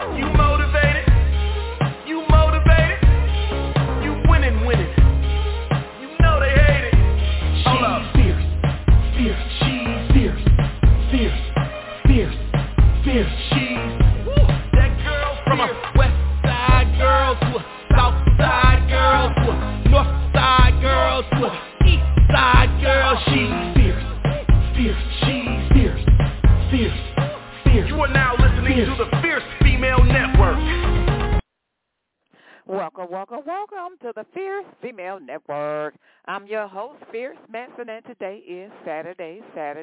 You motivated? You motivated? You winning. You know they hate it. Hold up. Fierce, she's fierce. She's that girl from a west side girl to a south side girl to a north side girl to a east side girl. She's fierce. She's fierce. You are now listening to the Fierce Female Network. Welcome to the Fierce Female Network. I'm your host, Fierce Manson, and today is Saturday.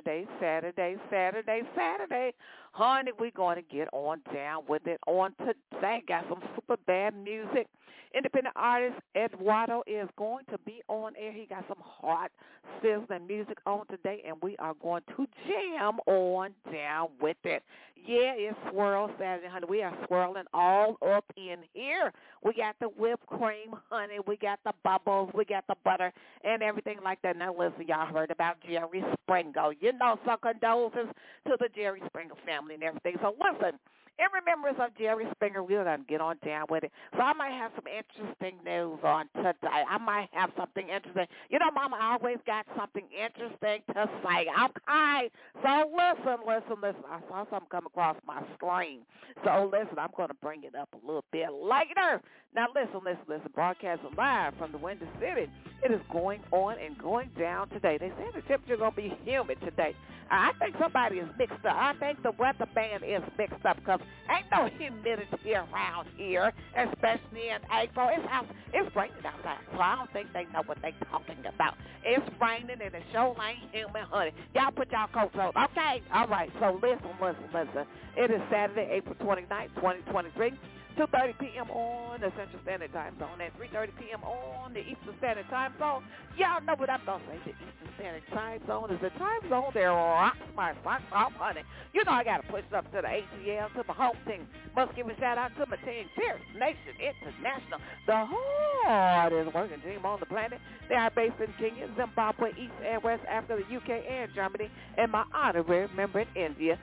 Honey, we're going to get on down with it on today. Got some super bad music. Independent artist Eduardo is going to be on air. He got some hot sizzling music on today, and we are going to jam on down with it. Yeah, it's Swirl Saturday, honey. We are swirling all up in here. We got the whipped cream, honey. We got the bubbles. We got the butter and everything like that. Now, listen, y'all heard about Jerry Springer. You know, some condolences to the Jerry Springer family and everything. So, listen. In remembrance of Jerry Springer, we're going to get on down with it. So I might have some interesting news on today. I might have something interesting. You know, Mama always got something interesting to say. Okay. So listen. I saw something come across my screen. So listen, I'm going to bring it up a little bit later. Now listen. Broadcasting live from the Windy City. It is going on and going down today. They say the temperature is going to be humid today. I think somebody is mixed up. I think the weather band is mixed up because ain't no humidity around here, especially in April. It's raining outside, so I don't think they know what they're talking about. It's raining and the show ain't humid, honey. Y'all put y'all coats on, okay? All right, so listen. It is Saturday, April 29th, 2023. 2:30 p.m. on the Central Standard Time Zone and 3:30 p.m. on the Eastern Standard Time Zone. Y'all know what I'm going to say. The Eastern Standard Time Zone is the time zone that rocks my socks off, honey. You know I got to push it up to the ATL, to my home team. Must give a shout-out to my team, Fierce Nation International, the hardest working team on the planet. They are based in Kenya, Zimbabwe, East and West Africa, the UK, and Germany, and my honorary member in India.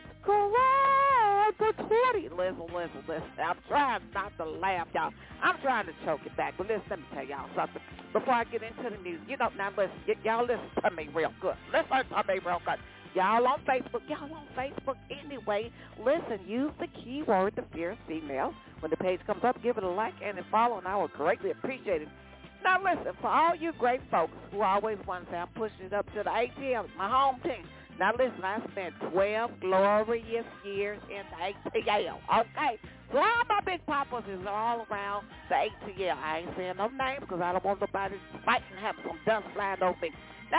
Correct for 20. Listen. I'm trying not to laugh, y'all. I'm trying to choke it back. But listen, let me tell y'all something. Before I get into the news, you know, now listen, y'all listen to me real good. Listen to me real good. Y'all on Facebook anyway. Listen, use the keyword, the Fierce Female. When the page comes up, give it a like and a follow, and I would greatly appreciate it. Now listen, for all you great folks who always want to say I'm pushing it up to the ATL, my home team. Now, listen, I spent 12 glorious years in the ATL, okay? So all my big papas is all around the ATL. I ain't saying no names because I don't want nobody to fight and have some dust flying over me. Now,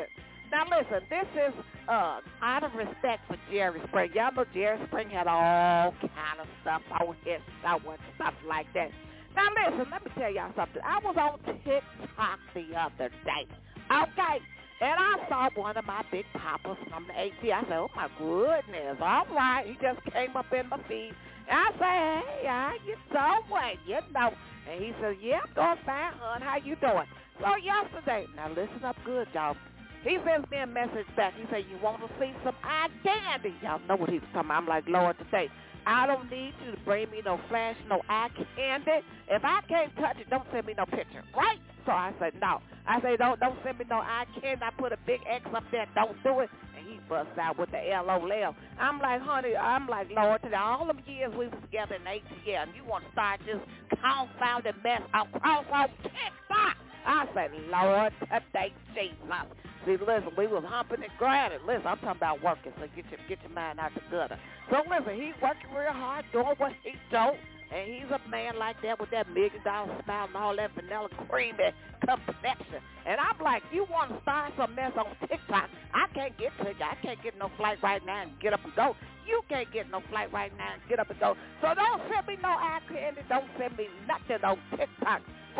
listen, this is out of respect for Jerry Springer. Y'all know Jerry Springer had all kind of stuff on his show and stuff like that. Now, listen, let me tell y'all something. I was on TikTok the other day, okay? And I saw one of my big papas from the AT. I said, oh, my goodness. All right. He just came up in my feed. And I said, hey, how you doing? You know. And he said, yeah, I'm doing fine, hon. How you doing? So yesterday, now listen up good, y'all. He sends me a message back. He said, you want to see some eye candy? Y'all know what he was talking about. I'm like, Lord, today, I don't need you to bring me no flash, no eye candy. If I can't touch it, don't send me no picture, right? So I said, no. I said, don't send me no eye candy. I put a big X up there. Don't do it. And he busts out with the LOL. I'm like, honey, Lord, today, all them years we was together in ATL, and you want to start this confounded mess across on TikTok. I said, Lord, today, Jesus. See, listen, we was humping and grinding. Listen, I'm talking about working, so get your mind out the gutter. So listen, he's working real hard, doing what he do, and he's a man like that with that $1 million smile and all that vanilla creamy complexion. And I'm like, you want to start some mess on TikTok? I can't get to you. I can't get no flight right now and get up and go. You can't get no flight right now and get up and go. So don't send me no eye candy. Don't send me nothing on TikTok, right?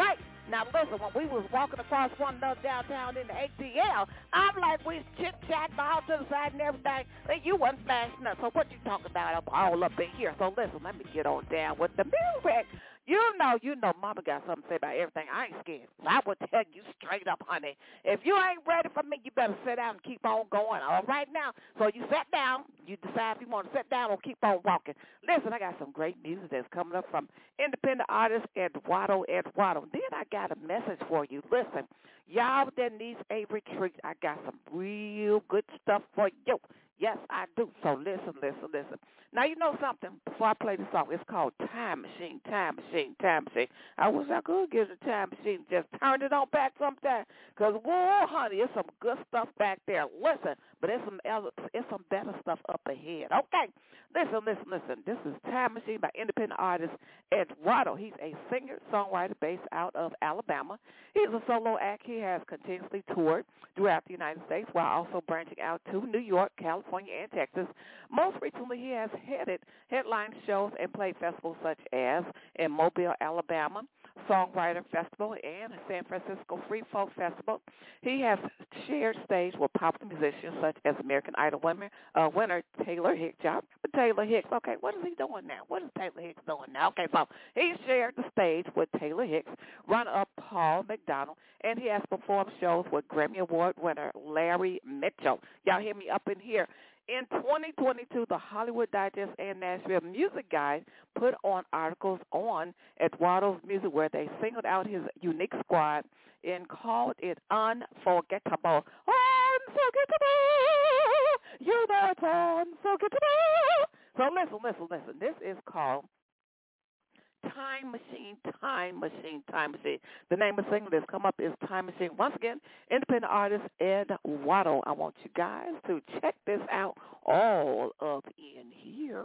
Now listen, when we was walking across one another downtown in the ATL, I'm like we chit-chatting all to the side and everything, and you wasn't flashing us. So what you talking about all up in here? So listen, let me get on down with the music. You know, Mama got something to say about everything. I ain't scared. I will tell you straight up, honey. If you ain't ready for me, you better sit down and keep on going. All right now. So you sit down. You decide if you want to sit down or keep on walking. Listen, I got some great music that's coming up from independent artist Eduardo. Then I got a message for you. Listen, y'all that needs a retreat, I got some real good stuff for you. Yes, I do. So listen. Now, you know something? Before I play the song, it's called Time Machine. I wish I could get the time machine and just turn it on back sometime. Because, whoa, honey, it's some good stuff back there. Listen, but it's some better stuff up ahead. Okay, listen. This is Time Machine by independent artist Eduardo. He's a singer-songwriter based out of Alabama. He's a solo act. He has continuously toured throughout the United States while also branching out to New York, California, and Texas. Most recently, he has headline shows and played festivals such as in Mobile, Alabama, Songwriter Festival, and San Francisco Free Folk Festival. He has shared stage with popular musicians such as American Idol winner Taylor Hicks. Y'all remember Taylor Hicks? Okay, what is he doing now? What is Taylor Hicks doing now? Okay, so he shared the stage with Taylor Hicks, runner-up Paul McDonald, and he has performed shows with Grammy Award winner Larry Mitchell. Y'all hear me up in here. In 2022, the Hollywood Digest and Nashville Music Guide put on articles on Eduardo's music where they singled out his unique squad and called it unforgettable. Unforgettable! You know it's unforgettable! So listen. This is called Time Machine. The name of the single that's come up is Time Machine. Once again, independent artist Eduardo. I want you guys to check this out all up in here.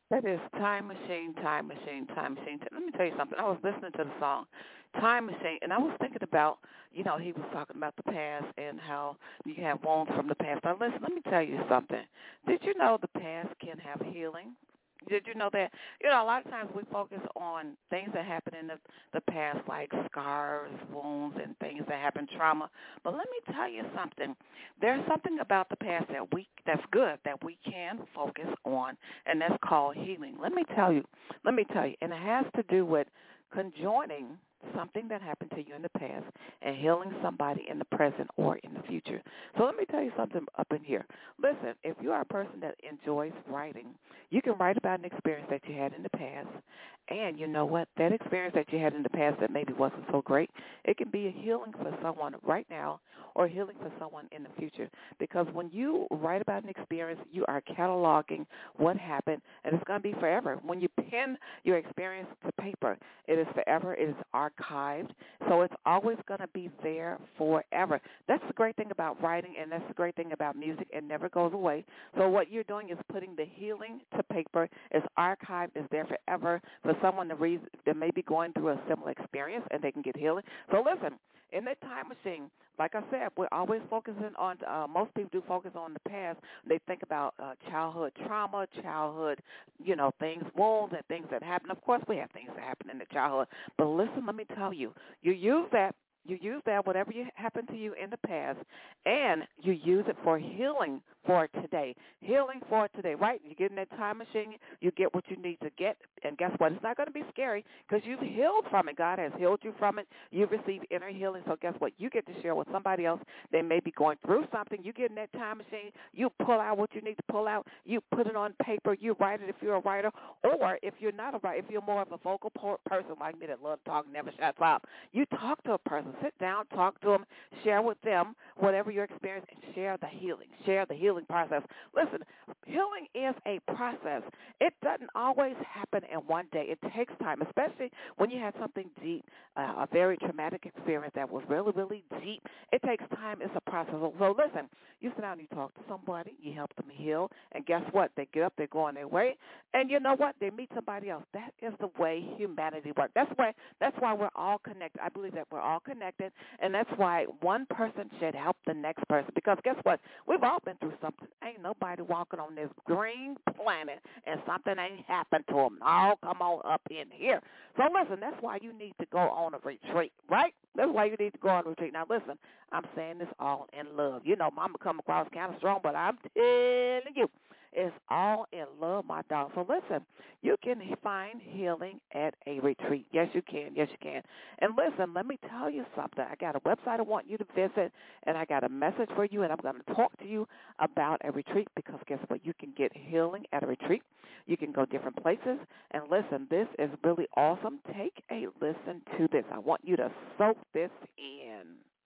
That is Time Machine, Time Machine, Time Machine. Let me tell you something. I was listening to the song Time Machine, and I was thinking about, he was talking about the past and how you have wounds from the past. Now, listen, let me tell you something. Did you know the past can have healing? Did you know that? A lot of times we focus on things that happen in the past, like scars, wounds, and things that happen, trauma. But let me tell you something. There's something about the past that's good that we can focus on, and that's called healing. Let me tell you, and it has to do with conjoining something that happened to you in the past and healing somebody in the present or in the future. So let me tell you something up in here. Listen, if you are a person that enjoys writing, you can write about an experience that you had in the past, and you know what? That experience that you had in the past that maybe wasn't so great, it can be a healing for someone right now or healing for someone in the future. Because when you write about an experience, you are cataloging what happened, and it's going to be forever. When you pen your experience to paper, it is forever. It is archived, so it's always going to be there forever. That's the great thing about writing, and that's the great thing about music. It never goes away. So what you're doing is putting the healing to paper. It's archived. It's there forever for someone that may be going through a similar experience, and they can get healing. So listen, in that time machine, like I said, we're always focusing on, most people do focus on the past. They think about childhood trauma, childhood, things, wounds and things that happen. Of course, we have things that happen in the childhood. But listen, let me tell you, you use that, whatever happened to you in the past, and you use it for healing for today. Healing for today, right? You get in that time machine, you get what you need to get, and guess what? It's not going to be scary because you've healed from it. God has healed you from it. You've received inner healing, so guess what? You get to share with somebody else. They may be going through something. You get in that time machine, you pull out what you need to pull out, you put it on paper, you write it if you're a writer, or if you're not a writer, if you're more of a vocal person like me that loves talking, never shuts up, you talk to a person. Sit down, talk to them, share with them whatever your experience, and share the healing process. Listen, healing is a process. It doesn't always happen in one day. It takes time, especially when you have something deep, a very traumatic experience that was really, really deep. It takes time. It's a process. So listen, you sit down and you talk to somebody, you help them heal, and guess what? They get up, they go on their way, and you know what? They meet somebody else. That is the way humanity works. That's why we're all connected. I believe that we're all connected, and that's why one person should help the next person. Because guess what? We've all been through something. Ain't nobody walking on this green planet and something ain't happened to them. Oh, come on up in here. So listen, that's why you need to go on a retreat, right? That's why you need to go on a retreat. Now listen, I'm saying this all in love. Mama come across kind of strong, but I'm telling you, it's all in love, my dog. So listen, you can find healing at a retreat. Yes, you can. Yes, you can. And listen, let me tell you something. I got a website I want you to visit, and I got a message for you, and I'm going to talk to you about a retreat because guess what? You can get healing at a retreat. You can go different places. And listen, this is really awesome. Take a listen to this. I want you to soak this in.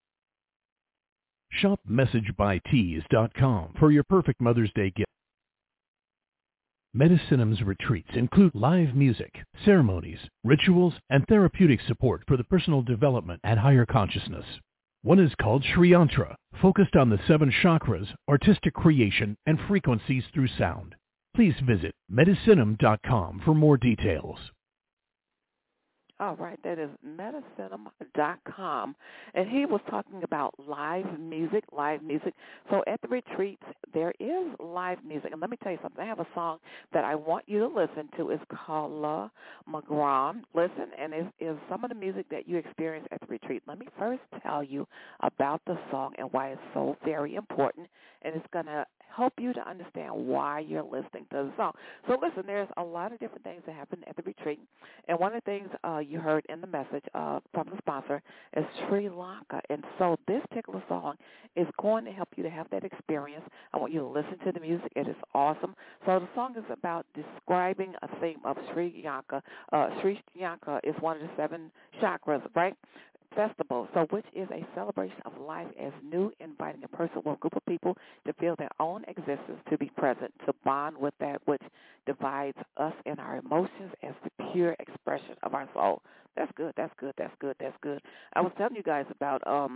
Shop MessageByTees.com for your perfect Mother's Day gift. Medicinum's retreats include live music, ceremonies, rituals, and therapeutic support for the personal development and higher consciousness. One is called Sri Yantra, focused on the 7 chakras, artistic creation, and frequencies through sound. Please visit Medicinum.com for more details. All right, that is Medicinum.com, and he was talking about live music. So at the retreats, there is live music. And let me tell you something. I have a song that I want you to listen to. It's called La Magran. Listen, and it is some of the music that you experience at the retreat. Let me first tell you about the song and why it's so very important, and it's going to help you to understand why you're listening to the song. So listen, there's a lot of different things that happen at the retreat, and one of the things you heard in the message from the sponsor is Sri Lanka. And so this particular song is going to help you to have that experience. I want you to listen to the music. It is awesome. So the song is about describing a theme of Sri Lanka. Sri Lanka is one of the 7 chakras, right? Festival, so which is a celebration of life as new, inviting a person or a group of people to feel their own existence, to be present, to bond with that which divides us and our emotions as the pure expression of our soul. That's good. I was telling you guys about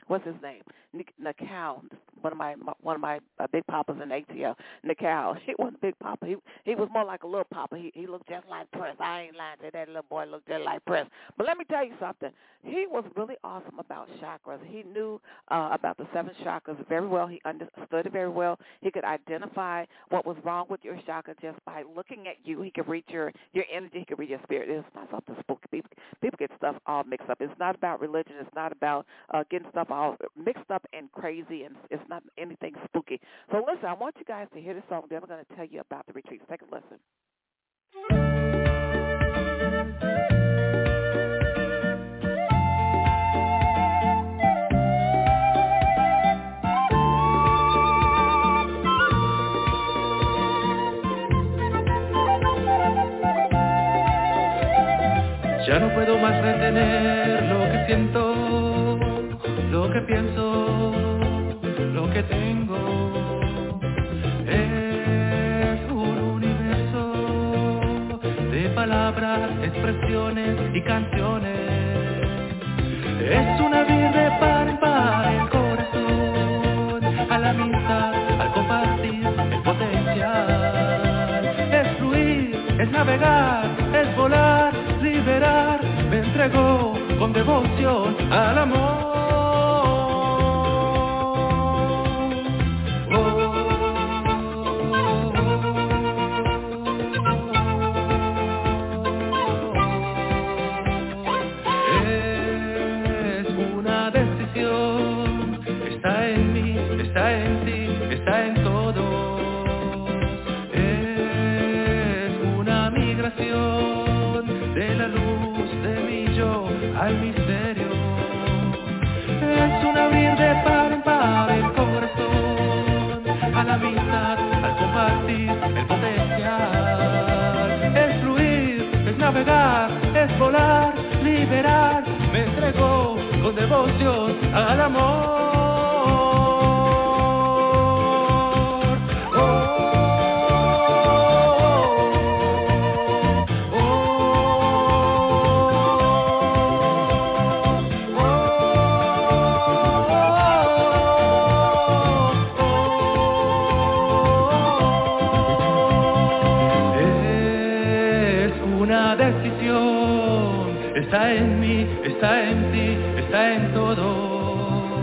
what's his name? Nicole, one of my big papas in ATL. Nicole, he wasn't Big Papa. He was more like a little papa. He looked just like Prince. I ain't lying to that little boy looked just like Prince. But let me tell you something. He was really awesome about chakras. He knew about the 7 chakras very well. He understood it very well. He could identify what was wrong with your chakra just by looking at you. He could read your energy. He could read your spirit. It's not something spooky. People get stuff all mixed up. It's not about religion. It's not about getting stuff all mixed up and crazy, and it's not anything spooky. So listen, I want you guys to hear this song. Then I'm going to tell you about the retreats. Take a listen. Ya no puedo más retener lo que siento, lo que pienso, lo que tengo. Es un universo de palabras, expresiones y canciones. Es un abrir de par en par el corazón, a la amistad, al compartir el potencial. Es fluir, es navegar, es volar, liberar, me entrego con devoción al amor. Es una decisión, está en mí, está en ti, está en todos. Es una migración de la luz de mi yo al misterio. Es un abrir de par en par el corazón, a la amistad, al compartir el potencial. Es fluir, es navegar, es volar, liberar, me entrego con devoción al amor. Está en mí, está en ti, está en todos.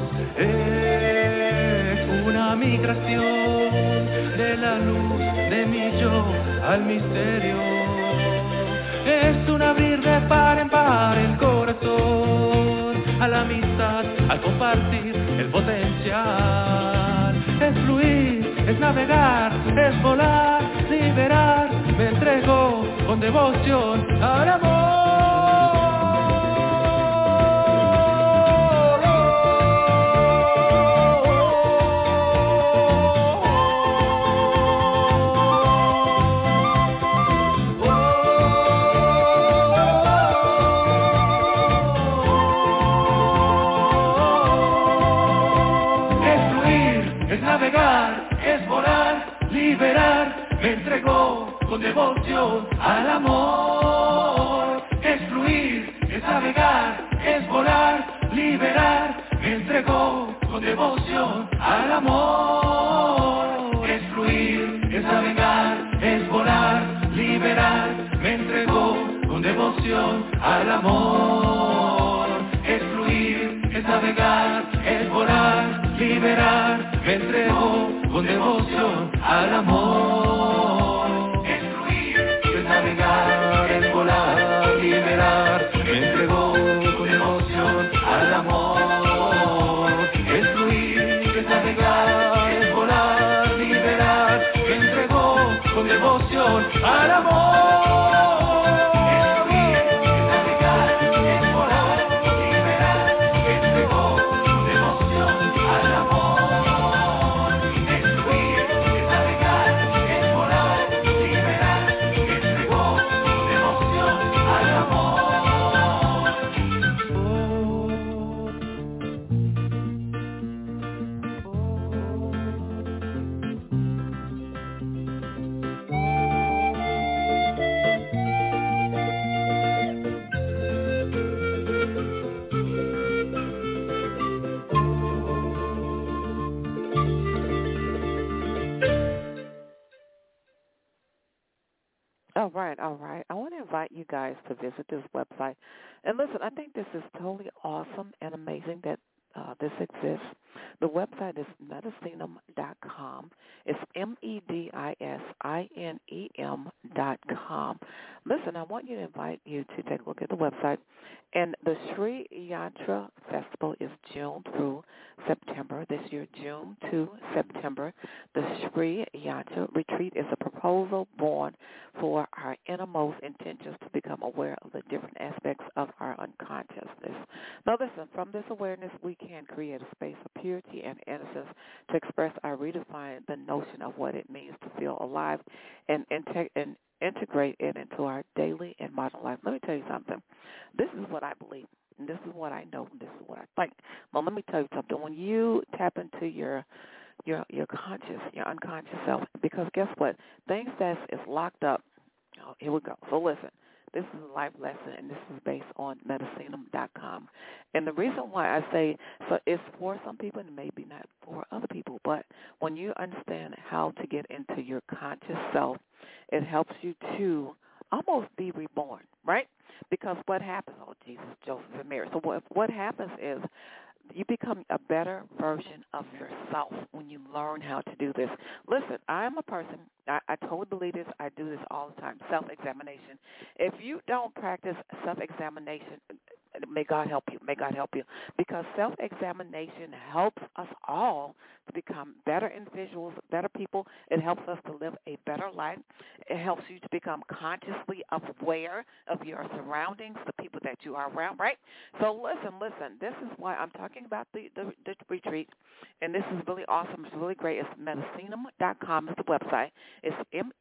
Es una migración de la luz de mi yo al misterio. Es un abrir de par en par el corazón, a la amistad, al compartir el potencial. Es fluir, es navegar, es volar, liberar, me entrego con devoción al amor. Es volar, liberar, me entregó con devoción al amor. Es fluir, es navegar, es volar, liberar, me entregó con devoción al amor. Es fluir, es navegar, es volar, liberar, me entregó con devoción al amor. Es fluir, es navegar, es volar, liberar, me entregó con devoción al amor. Es fluir, es navegar, es volar, liberar, me entregó con devoción al amor. Es fluir, es navegar, es volar, liberar, me entregó con devoción al amor. All right, all right. I want to invite you guys to visit this website. And listen, I think this is totally awesome and amazing that this exists. The website is medicinum.com. It's medisinem.com. Listen, I want you to invite you to take a look at the website. And the Sri Yantra Festival is June through September. This year, June to September. The Sri Yantra Retreat is a proposal born for our innermost intentions to become aware of the different aspects of our unconsciousness. Now, listen, from this awareness, we can create a space of purity and innocence to express or redefine the notion of what it means to feel alive and integrate it into our daily and modern life. Let me tell you something. This is what I believe, and this is what I know, and this is what I think. But let me tell you something. When you tap into your conscious, your unconscious self, because guess what? Things that is locked up. Oh, here we go. So listen. This is a life lesson, and this is based on medicinum.com. And the reason why I say so it's for some people and maybe not for other people, but when you understand how to get into your conscious self, it helps you to almost be reborn, right? Because what happens, oh, Jesus, Joseph, and Mary. So what happens is you become a better version of yourself when you learn how to do this. Listen, I'm a person, I totally believe this. I do this all the time, self-examination. If you don't practice self-examination, may God help you. May God help you. Because self-examination helps us all to become better individuals, better people. It helps us to live a better life. It helps you to become consciously aware of your surroundings, the people that you are around, right? So listen. This is why I'm talking about the retreat, and this is really awesome. It's really great. It's medicinum.com is the website. It's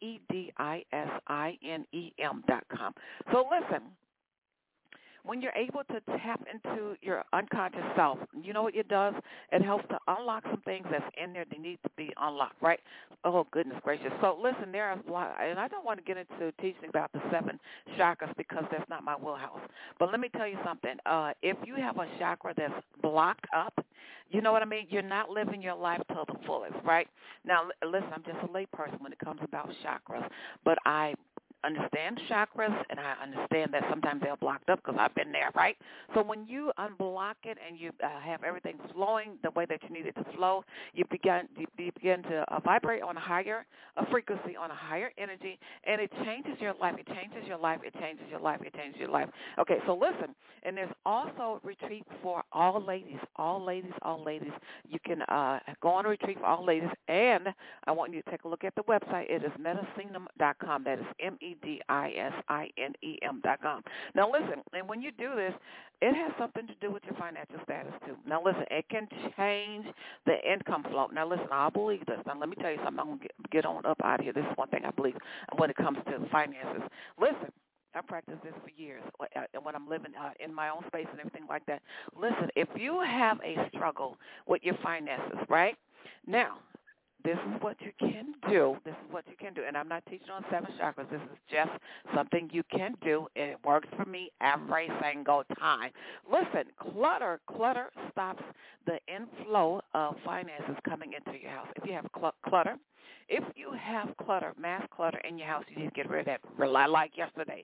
medisinem.com. So listen. When you're able to tap into your unconscious self, you know what it does? It helps to unlock some things that's in there that need to be unlocked, right? Oh, goodness gracious. So, listen, there are a lot, and I don't want to get into teaching about the 7 chakras because that's not my wheelhouse. But let me tell you something. If you have a chakra that's blocked up, you know what I mean? You're not living your life to the fullest, right? Now, listen, I'm just a lay person when it comes about chakras, but I understand chakras, and I understand that sometimes they're blocked up because I've been there, right? So when you unblock it and you have everything flowing the way that you need it to flow, you begin to vibrate on a higher frequency, on a higher energy, and it changes your life. It changes your life. It changes your life. It changes your life. Okay, so listen, and there's also a retreat for all ladies, all ladies, all ladies. You can go on a retreat for all ladies, and I want you to take a look at the website. It is medicinum.com. That is medisinem.com. Now, listen, and when you do this, it has something to do with your financial status, too. Now, listen, it can change the income flow. Now, listen, I believe this. Now, let me tell you something. I'm going to get on up out of here. This is one thing I believe when it comes to finances. Listen, I practiced this for years when I'm living in my own space and everything like that. Listen, if you have a struggle with your finances, right? Now, this is what you can do. This is what you can do. And I'm not teaching on 7 chakras. This is just something you can do, and it works for me every single time. Listen, clutter stops the inflow of finances coming into your house. If you have clutter, mass clutter in your house, you need to get rid of that like yesterday,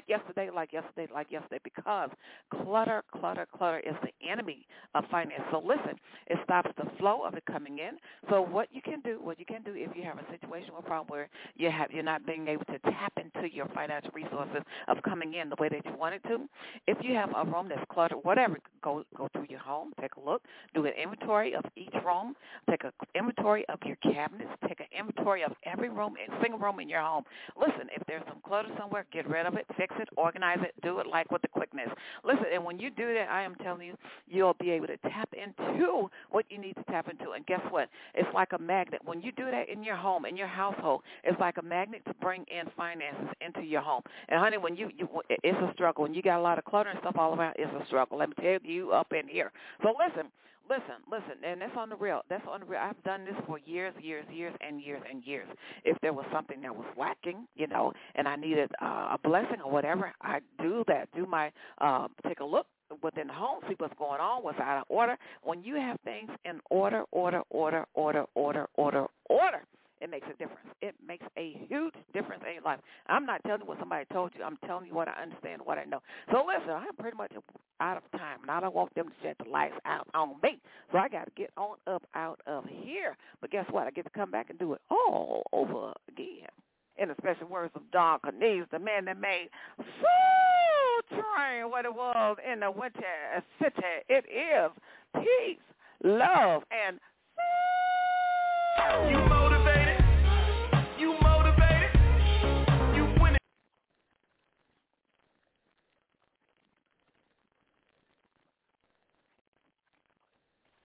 because clutter is the enemy of finance. So listen, it stops the flow of it coming in. So what you can do if you have a situation or problem where you're not being able to tap into your financial resources of coming in the way that you want it to, if you have a room that's cluttered, whatever, go through your home, take a look, do an inventory of each room, take an inventory of your cabinets, take an inventory of every room, single room in your home. Listen, if there's some clutter somewhere, get rid of it, fix it, organize it, do it like with the quickness. Listen, and when you do that, I am telling you, you'll be able to tap into what you need to tap into. And guess what? It's like a magnet. When you do that in your home, in your household, it's like a magnet to bring in finances into your home. And honey, when it's a struggle. When you got a lot of clutter and stuff all around, it's a struggle. Let me tell you up in here. So listen, and that's on the real. I've done this for years. If there was something that was lacking, and I needed a blessing or whatever, I do that. Take a look within the home, see what's going on, what's out of order. When you have things in order, it makes a difference. It makes a huge difference in your life. I'm not telling you what somebody told you. I'm telling you what I understand, what I know. So listen, I'm pretty much out of time, and I don't want them to set the lights out on me. So I got to get on up out of here. But guess what? I get to come back and do it all over again. In the special words of Don Cornelius, the man that made Soul Train what it was in the Winter City. It is peace, love, and